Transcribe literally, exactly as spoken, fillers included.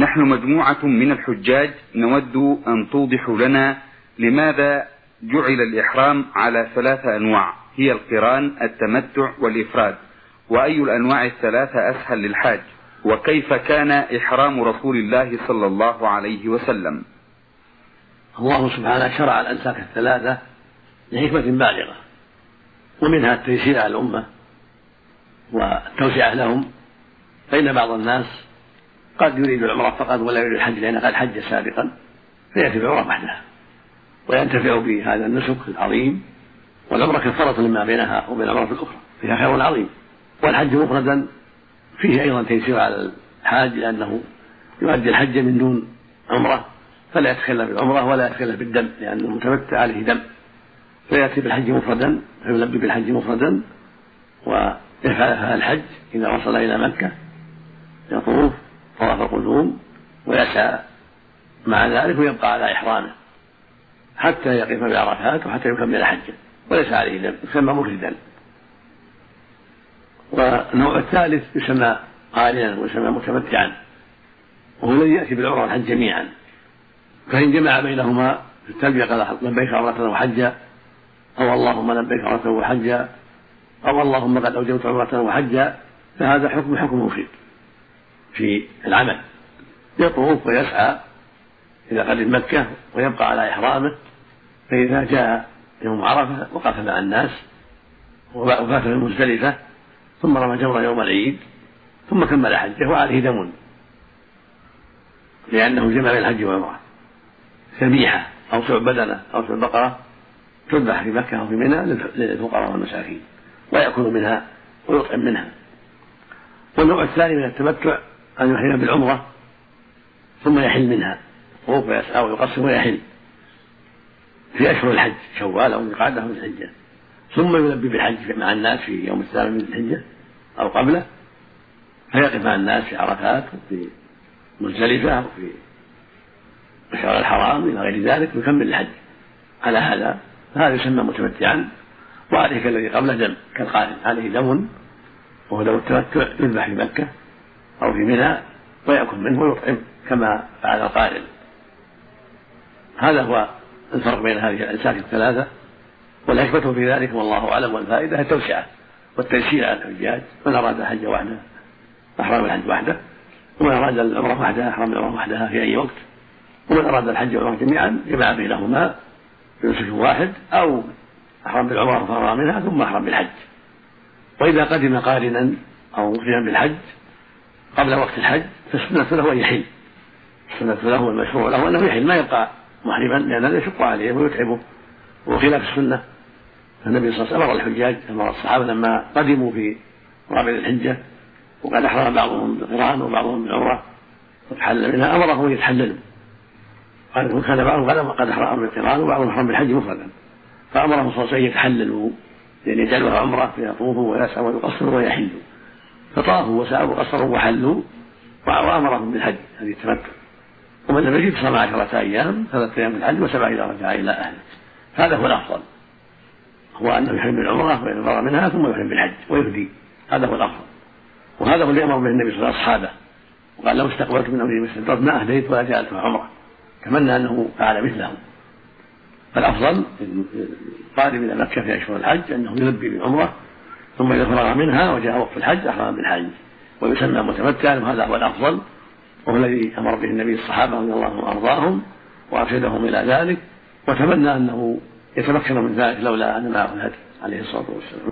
نحن مجموعة من الحجاج نود أن توضحوا لنا لماذا جعل الإحرام على ثلاثة أنواع، هي القران، التمتع، والإفراد، وأي الأنواع الثلاثة أسهل للحاج، وكيف كان إحرام رسول الله صلى الله عليه وسلم؟ الله سبحانه شرع الأنساك الثلاثة لحكمة بالغة، ومنها التيسير على الأمة والتوسعة لهم، فإن بعض الناس قد يريد العمرة فقط ولا يريد الحج لأنه قد حج سابقا فيأتي بالعمرة وحدها وينتفع بهذا النسك العظيم، والعمرة كفارة لما بينها وبين العمرة الأخرى فيها خير عظيم. والحج مفردا فيه أيضا تيسير على الحاج لأنه يؤدي الحج من دون عمرة فلا يتكلف بالعمرة ولا يتكلف بالدم لأنه متمتع عليه دم، فيأتي بالحج مفردا فيلبي بالحج مفردا ويفعل الحج إذا وصل إلى مكة يطوف طواف القدوم ويسعى مع ذلك ويبقى على إحرامه حتى يقف بعرفات وحتى يكمل حجه وليس عليه دم، يسمى مفردا. والنوع الثالث يسمى قارنا ويسمى متمتعا، وهو الذي يأتي بالعمرة والحج جميعا، فإن جمع بينهما في التلبية قال لبيك عمرة وحجا، أو اللهم لبيك عمرة وحجا، أو اللهم قد أوجبت عمرة وحجا، فهذا حكم حكم مفيد في العمل، يطوف ويسعى إلى قدم مكة ويبقى على إحرامه، فإذا جاء يوم عرفة وقف مع الناس وفات في مزدلفة ثم رمى جمرة يوم العيد ثم كمل حجه وعليه دم لأنه جمع بين الحج والعمرة. ذبيحة أو سوء بدنة أو سوء بقرة تذبح في مكة أو في منى للفقراء والمساكين ويأكل منها ويطعم منها. والنوع الثاني من التمتع أن يحرم بالعمرة ثم يحل منها وهو يسعى ويقصر ويحل في أشهر الحج شوال أو ذي القعدة أو ذي الحجة، ثم يلبي بالحج مع الناس في يوم الثامن من الحجة أو قبله، فيقف مع الناس في عرفات وفي مزدلفة وفي مشعر الحرام إلى غير ذلك ويكمل الحج على هذا، فهذا يسمى متمتعا. وعليه كالذي قبله دم كالقارن، عليه دم وهو دم التمتع يذبح في مكة أو في منى ويأكل منه ويطعم كما فعل القارن. هذا هو الفرق بين هذه الأنساك الثلاثة، والحكمة في ذلك والله أعلم، والفائدة التوسعة والتيسير على الحجاج، من أراد الحج وحده أحرم الحج وحده، ومن أراد العمرة وحدها أحرم العمرة وحدها في أي وقت، ومن أراد الحج والعمرة جميعا جمع بينهما بنسك واحد أو أحرم بالعمرة وفرغ منها ثم أحرم بالحج. وإذا قدم قارنا أو مفردا بالحج قبل وقت الحج فالسنة له أن يحل، السنة له والمشروع له أنه يحل ما يبقى محرما لأن هذا يشق عليه ويتعبه وخلاف السنة. فالنبي صلى الله عليه وسلم أمر الحجاج أمر الصحابة لما قدموا في رابع الحجة وقد أحرم بعضهم بالقران وبعضهم بالعمرة وتحلل منها أمرهم أن يتحللوا، قال كان بعضهم قد أحرم بالقران وبعضهم أحرم بالحج مفردا، فأمرهم صلى الله عليه وسلم يتحللوا لأن يجعلوها عمرة فيطوفوا ويسعوا ويقصروا ويحلوا، فطافوا وسعوا وقصروا وحلوا وأمرهم بالحج هذه التمتع. ومن لم يجد صام عشرة أيام ثلاثة أيام بالحج وسبع إذا رجع إلى أهله. هذا هو الأفضل، هو أنه يحرم بالعمرة ويفرغ منها ثم يحرم بالحج ويهدي، هذا هو الأفضل. وهذا هو اللي أمر به النبي صلى الله عليه وسلم أصحابه وقال لو استقبلت من أمري مثل الضرب ما أهديت ولا جعلتها عمرة، تمنى أنه فعل مثله. فالأفضل القادم إلى مكة في أشهر الحج أنه يلبي بالعمرة ثم إذا فرغ منها وجاء وقت الحج أحرم بالحج ويسمى متمتعا، وهذا هو الأفضل وهو الذي أمر به النبي الصحابة رضي الله عنهم وأرضاهم وأرشدهم إلى ذلك، وتمنى أنه يتمكن من ذلك لولا أن معه الهدي عليه الصلاة والسلام.